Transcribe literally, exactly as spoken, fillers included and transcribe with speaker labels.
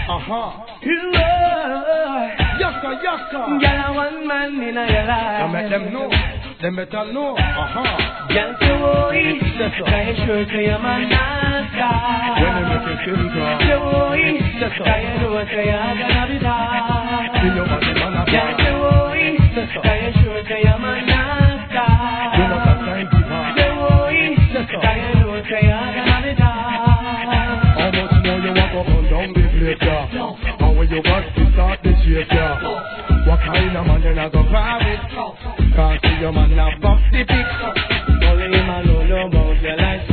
Speaker 1: Uh-huh.
Speaker 2: Lord.
Speaker 1: Yaka, yaka.
Speaker 2: Girl, I one man in your life.
Speaker 1: I make them know. They better know. Uh-huh.
Speaker 2: Girl, so boy, can you show to your man Nazca?
Speaker 1: When they make it simple.
Speaker 2: So boy, can you do it to your Canada?
Speaker 1: See your man, man, man.
Speaker 2: Girl, so boy, can you show to your man Nazca?
Speaker 1: You know that time to pass.
Speaker 2: So boy, can you do it to your Canada?
Speaker 1: How much more you walk up and down the place, yeah? And when you got to start the chase, yeah? What kind of man you not gonna grab it? Can't see your man now bust the pick.
Speaker 2: Only him alone know about your life.